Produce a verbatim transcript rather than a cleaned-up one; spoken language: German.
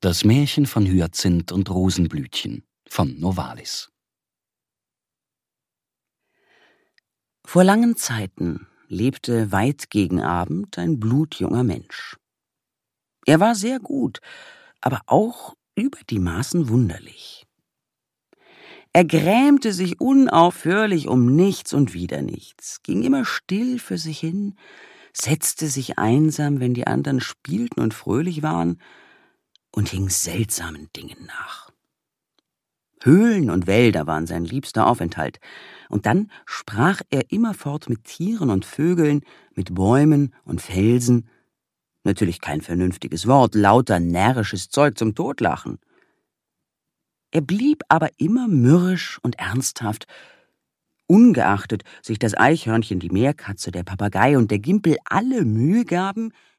Das Märchen von Hyazinth und Rosenblütchen von Novalis. Vor langen Zeiten lebte weit gegen Abend ein blutjunger Mensch. Er war sehr gut, aber auch über die Maßen wunderlich. Er grämte sich unaufhörlich um nichts und wieder nichts, ging immer still für sich hin, setzte sich einsam, wenn die anderen spielten und fröhlich waren, und hing seltsamen Dingen nach. Höhlen und Wälder waren sein liebster Aufenthalt, und dann sprach er immerfort mit Tieren und Vögeln, mit Bäumen und Felsen. Natürlich kein vernünftiges Wort, lauter närrisches Zeug zum Totlachen. Er blieb aber immer mürrisch und ernsthaft, ungeachtet sich das Eichhörnchen, die Meerkatze, der Papagei und der Gimpel alle Mühe gaben,